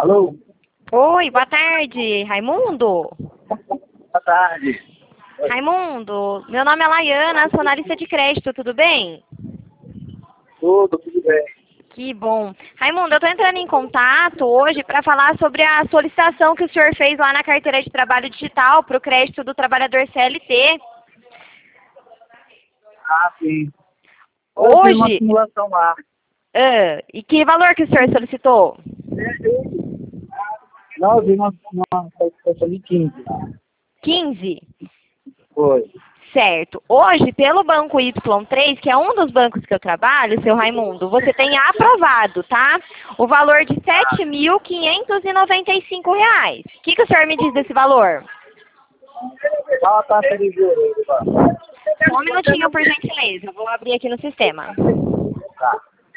Alô? Oi, boa tarde, Raimundo. Boa tarde. Raimundo, meu nome é Laiana, sou analista de crédito, tudo bem? Tudo bem. Que bom. Raimundo, eu estou entrando em contato hoje para falar sobre a solicitação que o senhor fez lá na carteira de trabalho digital para o crédito do trabalhador CLT. Ah, sim. Eu fiz uma Hoje, simulação lá. e que valor que o senhor solicitou? Não, eu vi uma solicitação de 15 lá. 15? Foi. Certo. Hoje, pelo Banco Y3, que é um dos bancos que eu trabalho, seu Raimundo, você tem aprovado, tá? O valor de R$ 7.595. O que o senhor me diz desse valor? Qual a taxa de juros? Só um minutinho, por gentileza. Eu vou abrir aqui no sistema. Tá.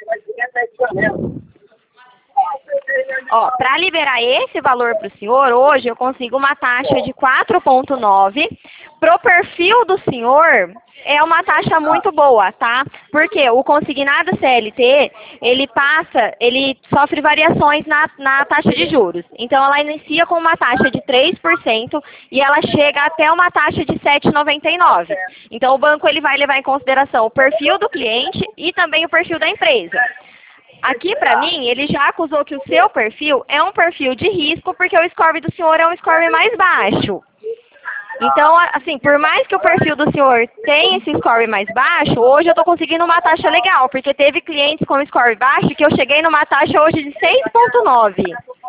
Ó, para liberar esse valor para o senhor, hoje eu consigo uma taxa de 4,9. Pro perfil do senhor, é uma taxa muito boa, tá? Porque o consignado CLT, ele sofre variações na taxa de juros. Então, ela inicia com uma taxa de 3% e ela chega até uma taxa de 7,99. Então, o banco ele vai levar em consideração o perfil do cliente e também o perfil da empresa. Aqui, para mim, ele já acusou que o seu perfil é um perfil de risco, porque o score do senhor é um score mais baixo. Então, assim, por mais que o perfil do senhor tenha esse score mais baixo, hoje eu estou conseguindo uma taxa legal, porque teve clientes com score baixo que eu cheguei numa taxa hoje de 6,9.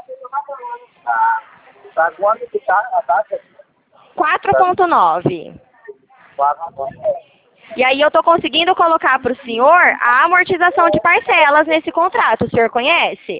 Tá quanto que tá a taxa? 4,9. 4,9. E aí eu estou conseguindo colocar para o senhor a amortização de parcelas nesse contrato. O senhor conhece?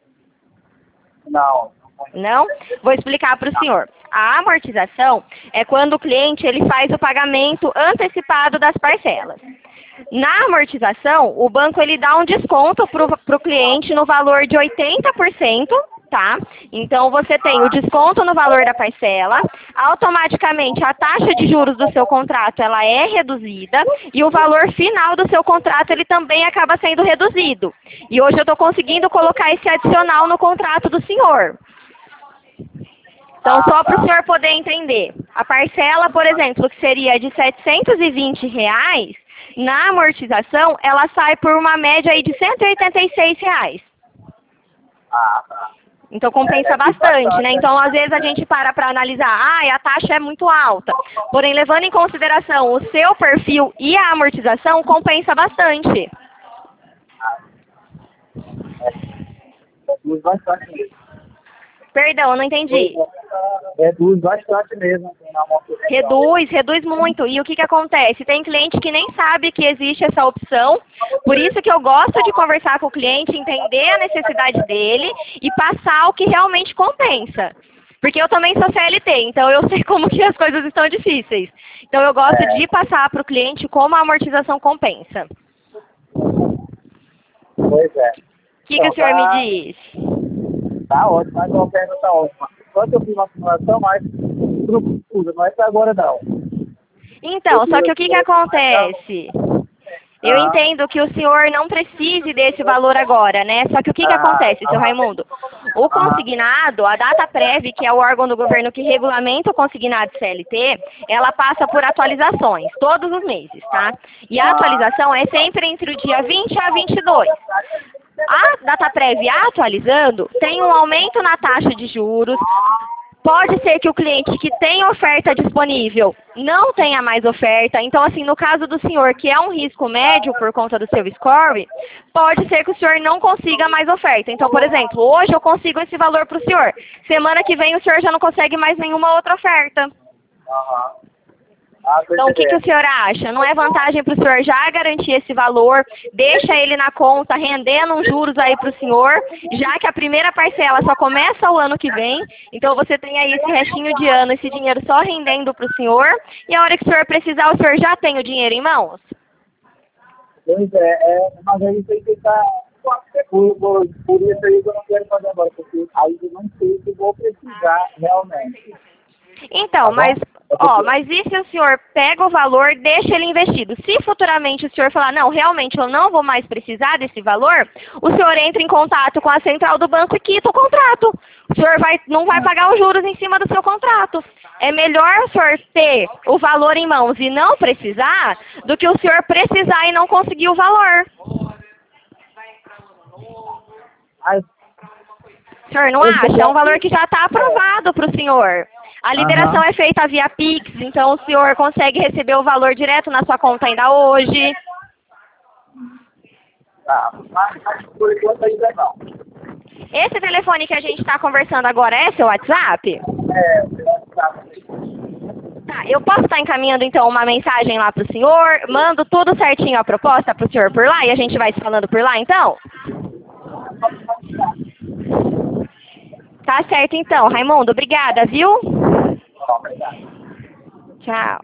Não. Não? Vou explicar para o senhor. A amortização é quando o cliente ele faz o pagamento antecipado das parcelas. Na amortização, o banco ele dá um desconto para o cliente no valor de 80%, tá? Então, você tem o desconto no valor da parcela, automaticamente a taxa de juros do seu contrato ela é reduzida e o valor final do seu contrato ele também acaba sendo reduzido. E hoje eu estou conseguindo colocar esse adicional no contrato do senhor. Então, só para o senhor poder entender, a parcela, por exemplo, que seria de R$ 720, na amortização, ela sai por uma média aí de R$ 186. Tá. Então, compensa bastante, né? Então, às vezes a gente para analisar, a taxa é muito alta. Porém, levando em consideração o seu perfil e a amortização, compensa bastante. Reduz bastante mesmo. Perdão, eu não entendi. Reduz bastante mesmo. Reduz muito. E o que acontece? Tem cliente que nem sabe que existe essa opção. Por isso que eu gosto de conversar com o cliente, entender a necessidade dele e passar o que realmente compensa. Porque eu também sou CLT, então eu sei como que as coisas estão difíceis. Então eu gosto de passar para o cliente como a amortização compensa. Pois é. O que o senhor me diz? Tá ótimo, mas a oferta tá ótima. Só que eu fiz uma simulação, mas procura, não é pra agora não. Então, só que o que acontece? Eu entendo que o senhor não precise desse valor agora, né? Só que o que acontece, seu Raimundo? O consignado, a Dataprev, que é o órgão do governo que regulamenta o consignado CLT, ela passa por atualizações, todos os meses, tá? E a atualização é sempre entre o dia 20 a 22. A Dataprev atualizando tem um aumento na taxa de juros. Pode ser que o cliente que tem oferta disponível não tenha mais oferta. Então, assim, no caso do senhor, que é um risco médio por conta do seu score, pode ser que o senhor não consiga mais oferta. Então, por exemplo, hoje eu consigo esse valor para o senhor. Semana que vem o senhor já não consegue mais nenhuma outra oferta. Então, o que o senhor acha? Não é vantagem para o senhor já garantir esse valor, deixa ele na conta, rendendo uns juros aí para o senhor, já que a primeira parcela só começa o ano que vem, então você tem aí esse restinho de ano, esse dinheiro só rendendo para o senhor, e a hora que o senhor precisar, o senhor já tem o dinheiro em mãos? Pois mas aí tem que estar... Por isso aí que eu não quero fazer agora, porque aí eu não sei se vou precisar realmente. Então, bom? mas e se o senhor pega o valor, deixa ele investido? Se futuramente o senhor falar, não, realmente eu não vou mais precisar desse valor, o senhor entra em contato com a central do banco e quita o contrato. O senhor não vai pagar os juros em cima do seu contrato. É melhor o senhor ter o valor em mãos e não precisar, do que o senhor precisar e não conseguir o valor. Mas, O senhor não acha? É um valor que já está aprovado para o senhor. A liberação é feita via Pix, então o senhor consegue receber o valor direto na sua conta ainda hoje. tá, mas por enquanto ainda não. Esse telefone que a gente está conversando agora é seu WhatsApp? Tá, eu posso estar encaminhando então uma mensagem lá para o senhor, mando tudo certinho a proposta para o senhor por lá e a gente vai se falando por lá então? Tá certo então, Raimundo, obrigada, viu? Obrigado. Tchau.